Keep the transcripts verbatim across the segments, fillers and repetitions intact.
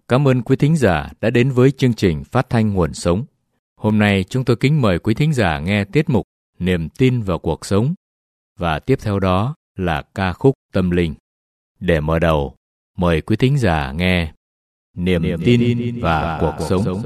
Cảm ơn quý thính giả đã đến với chương trình Phát thanh Nguồn Sống. Hôm nay chúng tôi kính mời quý thính giả nghe tiết mục Niềm tin vào cuộc sống, và tiếp theo đó là ca khúc tâm linh. Để mở đầu, mời quý thính giả nghe Niềm, Niềm tin, tin và, và cuộc, cuộc sống. sống.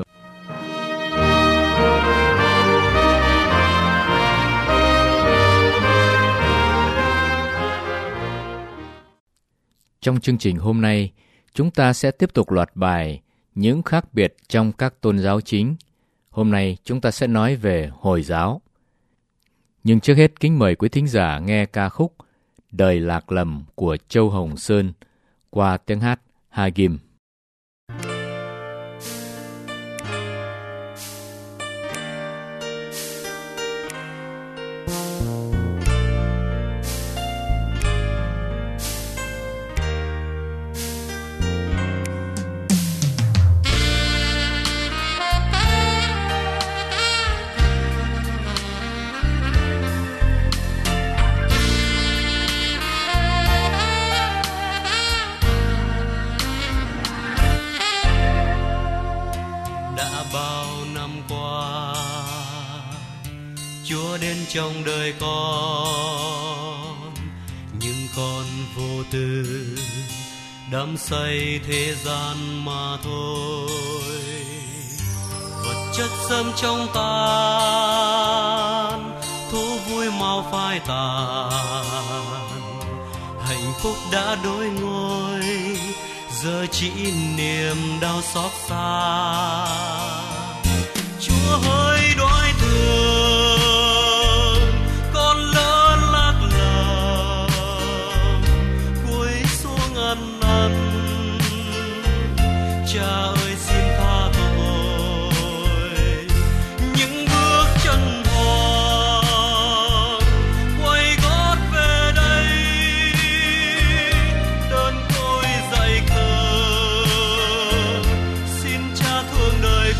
Trong chương trình hôm nay, chúng ta sẽ tiếp tục loạt bài Những khác biệt trong các tôn giáo chính. Hôm nay chúng ta sẽ nói về Hồi giáo. Nhưng trước hết kính mời quý thính giả nghe ca khúc Đời lạc lầm của Châu Hồng Sơn qua tiếng hát Hagim. Trong đời con, nhưng con vô tư đắm say thế gian mà thôi. Vật chất dâm trong tan, thú vui mau phai tàn. Hạnh phúc đã đổi ngôi, giờ chỉ niềm đau xót xa. Chúa hỡi đói thương, Cha ơi xin tha tội những bước chân thon, quay gót về đây đơn côi dạy khờ. Xin Cha thương đời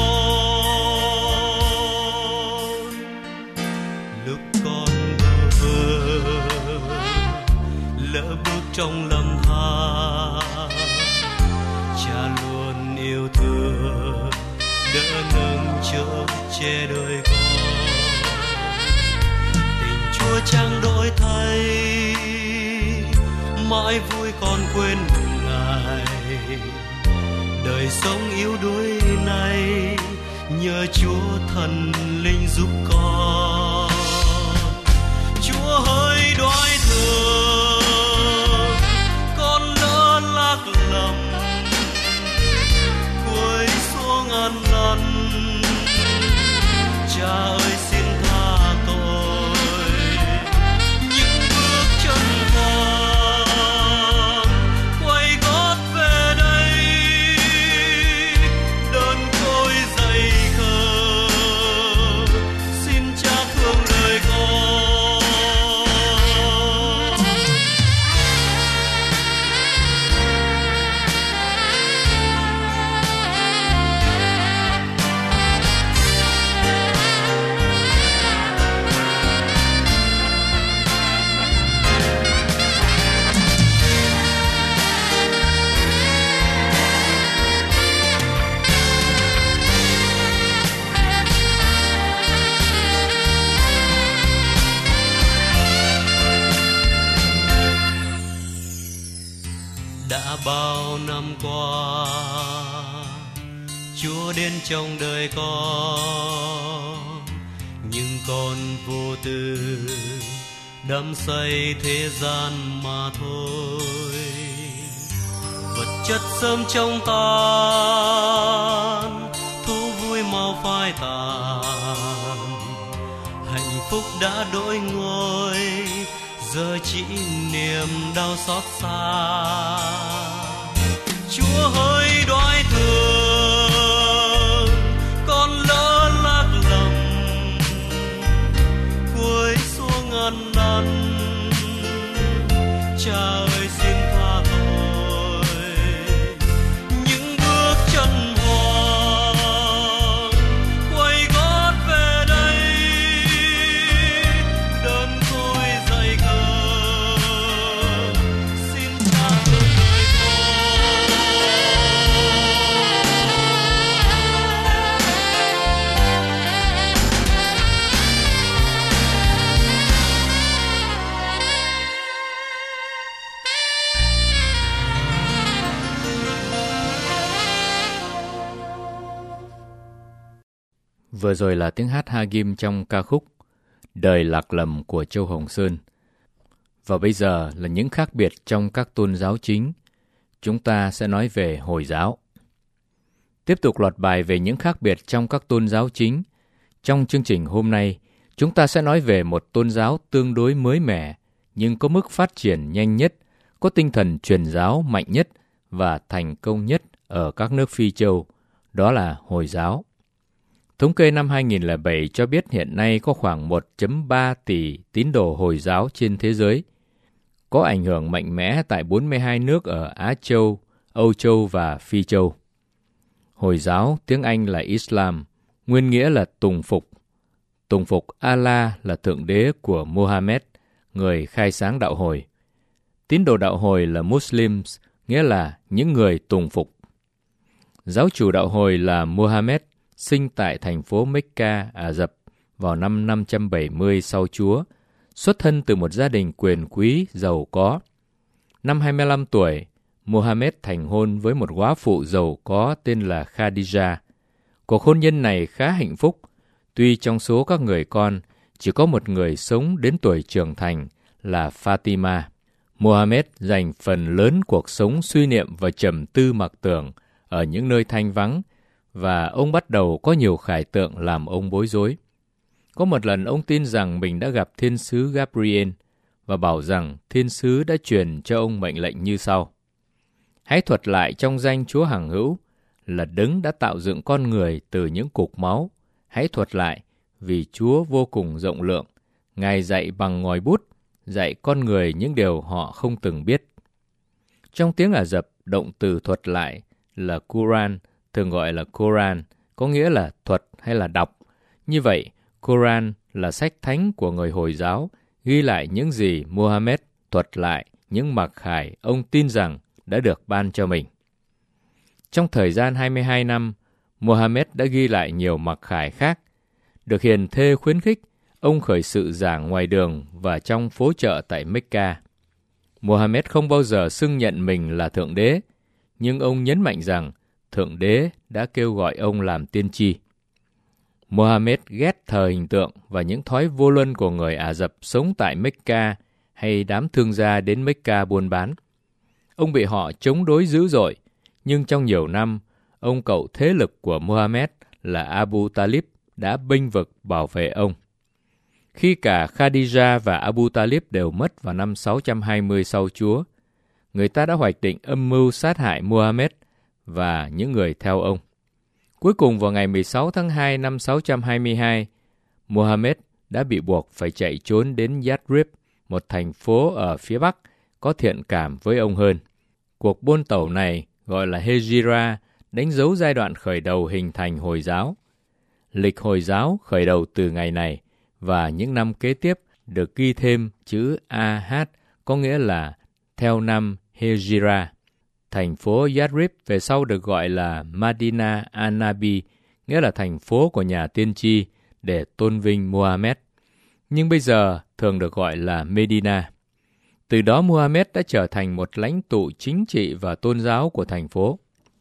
con lúc con bơ vơ lỡ bước trong lầm than. Cha luôn yêu thương đỡ nâng chở che đời con. Tình Chúa chẳng đổi thay, mãi vui con quên Ngài. Đời sống yếu đuối này nhờ Chúa thần linh giúp con. Chúa hỡi đói thương, con lỡ lạc lầm ăn năn. Cha ơi xin tha tội những bước chân thon, quay gót về đây đơn côi dày khờ. Xin Cha thương đời con. Bao năm qua Chúa đến trong đời con, nhưng con vô tư đắm say thế gian mà thôi. Vật chất sớm trong tan, thú vui mau phai tàn. Hạnh phúc đã đổi ngôi, giờ chỉ niềm đau xót xa. Chúa hỡi đói thương, con lỡ lạc lầm cúi xuống ăn năn. Cha ơi xin tha tội những bước chân hoang, quay gót về đây đơn côi dày khờ. Xin Cha thương đời con. Vừa rồi là tiếng hát Hagim trong ca khúc Đời Lạc Lầm của Châu Hồng Sơn. Và bây giờ là những khác biệt trong các tôn giáo chính. Chúng ta sẽ nói về Hồi giáo. Tiếp tục loạt bài về những khác biệt trong các tôn giáo chính. Trong chương trình hôm nay, chúng ta sẽ nói về một tôn giáo tương đối mới mẻ, nhưng có mức phát triển nhanh nhất, có tinh thần truyền giáo mạnh nhất và thành công nhất ở các nước Phi Châu, đó là Hồi giáo. Thống kê năm hai không không bảy cho biết hiện nay có khoảng một phẩy ba tỷ tín đồ Hồi giáo trên thế giới, có ảnh hưởng mạnh mẽ tại bốn mươi hai nước ở Á Châu, Âu Châu và Phi Châu. Hồi giáo, tiếng Anh là Islam, nguyên nghĩa là tùng phục. Tùng phục Allah là thượng đế của Muhammad, người khai sáng đạo Hồi. Tín đồ đạo Hồi là Muslims, nghĩa là những người tùng phục. Giáo chủ đạo Hồi là Muhammad, sinh tại thành phố Mecca, Ả Rập vào năm năm trăm bảy mươi sau Chúa, xuất thân từ một gia đình quyền quý giàu có. Năm hai mươi lăm tuổi, Muhammad thành hôn với một góa phụ giàu có tên là Khadija. Cuộc hôn nhân này khá hạnh phúc, tuy trong số các người con chỉ có một người sống đến tuổi trưởng thành là Fatima. Muhammad dành phần lớn cuộc sống suy niệm và trầm tư mặc tưởng ở những nơi thanh vắng, và ông bắt đầu có nhiều khải tượng làm ông bối rối. Có một lần ông tin rằng mình đã gặp thiên sứ Gabriel và bảo rằng thiên sứ đã truyền cho ông mệnh lệnh như sau: hãy thuật lại trong danh Chúa hằng hữu là đấng đã tạo dựng con người từ những cục máu. Hãy thuật lại, vì Chúa vô cùng rộng lượng, Ngài dạy bằng ngòi bút, dạy con người những điều họ không từng biết. Trong tiếng Ả Rập, động từ thuật lại là Quran, thường gọi là Koran, có nghĩa là thuật hay là đọc. Như vậy, Koran là sách thánh của người Hồi giáo, ghi lại những gì Muhammad thuật lại, những mặc khải ông tin rằng đã được ban cho mình. Trong thời gian hai mươi hai năm, Muhammad đã ghi lại nhiều mặc khải khác. Được hiền thê khuyến khích, ông khởi sự giảng ngoài đường và trong phố chợ tại Mecca. Muhammad không bao giờ xưng nhận mình là Thượng Đế, nhưng ông nhấn mạnh rằng Thượng Đế đã kêu gọi ông làm tiên tri. Muhammad ghét thờ hình tượng và những thói vô luân của người Ả Rập sống tại Mecca hay đám thương gia đến Mecca buôn bán. Ông bị họ chống đối dữ dội, nhưng trong nhiều năm, ông cậu thế lực của Muhammad là Abu Talib đã bênh vực bảo vệ ông. Khi cả Khadija và Abu Talib đều mất vào năm sáu trăm hai mươi sau Chúa, người ta đã hoạch định âm mưu sát hại Muhammad và những người theo ông. Cuối cùng vào ngày mười sáu tháng hai năm sáu trăm hai mươi hai, Muhammad đã bị buộc phải chạy trốn đến Yathrib, một thành phố ở phía Bắc có thiện cảm với ông hơn. Cuộc buôn tẩu này gọi là Hejira, đánh dấu giai đoạn khởi đầu hình thành Hồi giáo. Lịch Hồi giáo khởi đầu từ ngày này, và những năm kế tiếp được ghi thêm chữ Ahad, có nghĩa là theo năm Hejira. Thành phố Yathrib về sau được gọi là Madina an-Nabi, nghĩa là thành phố của nhà tiên tri, để tôn vinh Muhammad. Nhưng bây giờ thường được gọi là Medina. Từ đó Muhammad đã trở thành một lãnh tụ chính trị và tôn giáo của thành phố.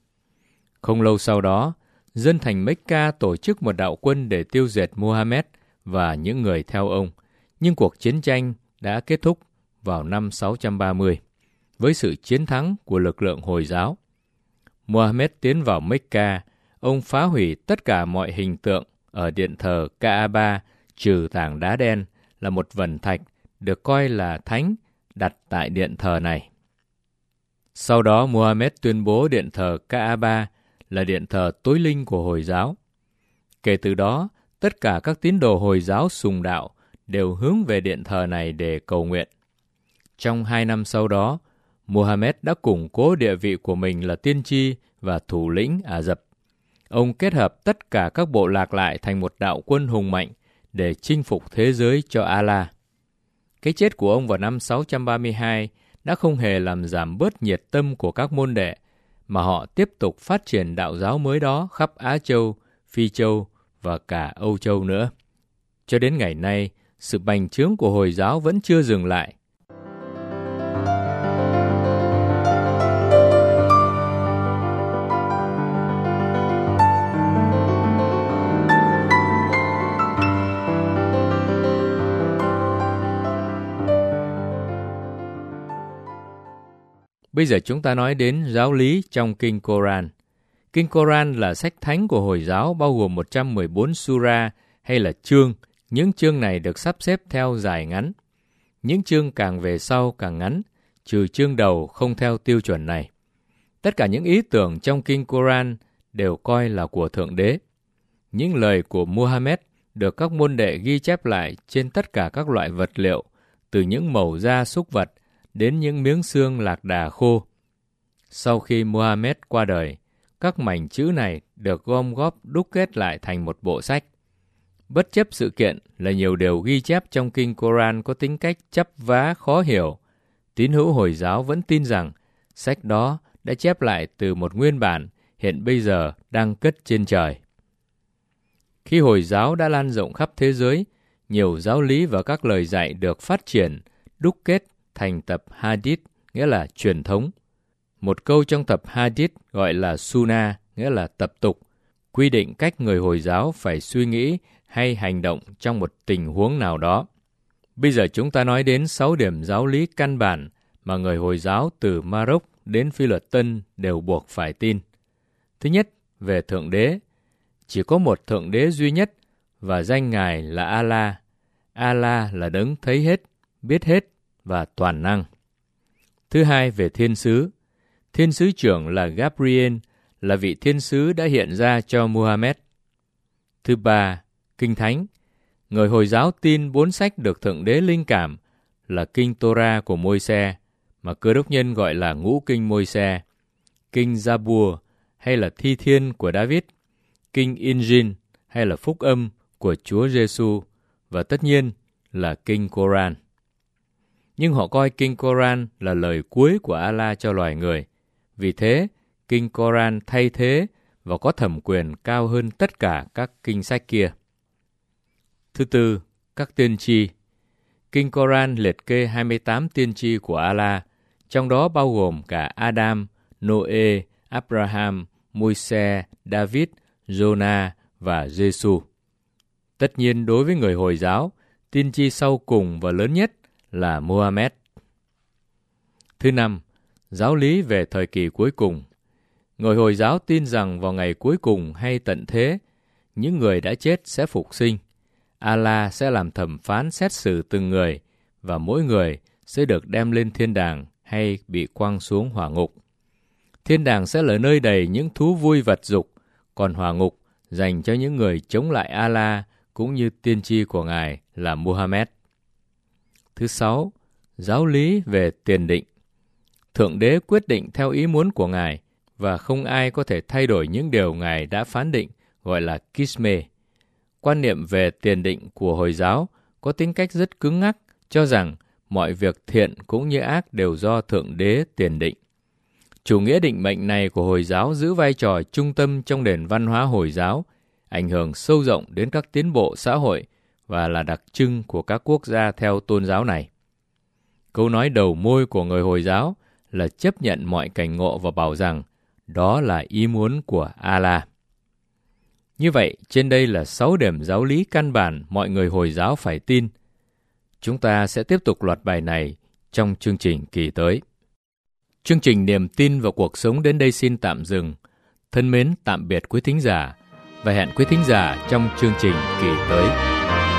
Không lâu sau đó, dân thành Mecca tổ chức một đạo quân để tiêu diệt Muhammad và những người theo ông, nhưng cuộc chiến tranh đã kết thúc vào năm sáu trăm ba mươi, với sự chiến thắng của lực lượng Hồi giáo. Muhammad tiến vào Mecca, ông phá hủy tất cả mọi hình tượng ở điện thờ Kaaba, trừ tảng đá đen là một vần thạch được coi là thánh đặt tại điện thờ này. Sau đó Muhammad tuyên bố điện thờ Kaaba là điện thờ tối linh của Hồi giáo. Kể từ đó, tất cả các tín đồ Hồi giáo sùng đạo đều hướng về điện thờ này để cầu nguyện. Trong hai năm sau đó, Muhammad đã củng cố địa vị của mình là tiên tri và thủ lĩnh Ả Rập. Ông kết hợp tất cả các bộ lạc lại thành một đạo quân hùng mạnh để chinh phục thế giới cho Allah. Cái chết của ông vào năm sáu trăm ba mươi hai đã không hề làm giảm bớt nhiệt tâm của các môn đệ, mà họ tiếp tục phát triển đạo giáo mới đó khắp Á Châu, Phi Châu và cả Âu Châu nữa. Cho đến ngày nay, sự bành trướng của Hồi giáo vẫn chưa dừng lại. Bây giờ chúng ta nói đến giáo lý trong Kinh Koran. Kinh Koran là sách thánh của Hồi giáo bao gồm một trăm mười bốn sura hay là chương. Những chương này được sắp xếp theo dài ngắn. Những chương càng về sau càng ngắn, trừ chương đầu không theo tiêu chuẩn này. Tất cả những ý tưởng trong Kinh Koran đều coi là của Thượng Đế. Những lời của Muhammad được các môn đệ ghi chép lại trên tất cả các loại vật liệu, từ những mẩu da súc vật đến những miếng xương lạc đà khô. Sau khi Muhammad qua đời, các mảnh chữ này được gom góp đúc kết lại thành một bộ sách. Bất chấp sự kiện là nhiều điều ghi chép trong Kinh Koran có tính cách chấp vá khó hiểu, tín hữu Hồi giáo vẫn tin rằng sách đó đã chép lại từ một nguyên bản hiện bây giờ đang cất trên trời. Khi Hồi giáo đã lan rộng khắp thế giới, nhiều giáo lý và các lời dạy được phát triển, đúc kết thành tập Hadith, nghĩa là truyền thống. Một câu trong tập Hadith gọi là Sunnah, nghĩa là tập tục, quy định cách người Hồi giáo phải suy nghĩ hay hành động trong một tình huống nào đó. Bây giờ chúng ta nói đến sáu điểm giáo lý căn bản mà người Hồi giáo từ Maroc đến Phi Luật Tân đều buộc phải tin. Thứ nhất, về Thượng Đế. Chỉ có một Thượng Đế duy nhất và danh Ngài là Allah. Allah là đấng thấy hết, biết hết và toàn năng. Thứ hai, về thiên sứ. Thiên sứ trưởng là Gabriel, là vị thiên sứ đã hiện ra cho Muhammad. Thứ ba, Kinh Thánh. Người Hồi giáo tin bốn sách được Thượng Đế linh cảm là Kinh Torah của Môi-se, mà Cơ Đốc nhân gọi là Ngũ Kinh Môi-se, Kinh Zabur hay là Thi Thiên của David, Kinh Injil hay là Phúc Âm của Chúa Giêsu và tất nhiên là Kinh Koran. Nhưng họ coi Kinh Koran là lời cuối của Allah cho loài người. Vì thế, Kinh Koran thay thế và có thẩm quyền cao hơn tất cả các kinh sách kia. Thứ tư, các tiên tri. Kinh Koran liệt kê hai mươi tám tiên tri của Allah, trong đó bao gồm cả Adam, Noe, Abraham, Môi-se, David, Jonah và Giêsu. Tất nhiên đối với người Hồi giáo, tiên tri sau cùng và lớn nhất là Muhammad. Thứ năm, giáo lý về thời kỳ cuối cùng. Người Hồi giáo tin rằng vào ngày cuối cùng hay tận thế, những người đã chết sẽ phục sinh. Allah sẽ làm thẩm phán xét xử từng người và mỗi người sẽ được đem lên thiên đàng hay bị quăng xuống hỏa ngục. Thiên đàng sẽ là nơi đầy những thú vui vật dục, còn hỏa ngục dành cho những người chống lại Allah cũng như tiên tri của Ngài là Muhammad. Thứ sáu, giáo lý về tiền định. Thượng Đế quyết định theo ý muốn của Ngài và không ai có thể thay đổi những điều Ngài đã phán định, gọi là Kisme. Quan niệm về tiền định của Hồi giáo có tính cách rất cứng ngắc, cho rằng mọi việc thiện cũng như ác đều do Thượng Đế tiền định. Chủ nghĩa định mệnh này của Hồi giáo giữ vai trò trung tâm trong nền văn hóa Hồi giáo, ảnh hưởng sâu rộng đến các tiến bộ xã hội và là đặc trưng của các quốc gia theo tôn giáo này. Câu nói đầu môi của người Hồi giáo là chấp nhận mọi cảnh ngộ và bảo rằng đó là ý muốn của Allah. Như vậy, trên đây là sáu điểm giáo lý căn bản mọi người Hồi giáo phải tin. Chúng ta sẽ tiếp tục loạt bài này trong chương trình kỳ tới. Chương trình Niềm tin vào cuộc sống đến đây xin tạm dừng. Thân mến tạm biệt quý thính giả và hẹn quý thính giả trong chương trình kỳ tới.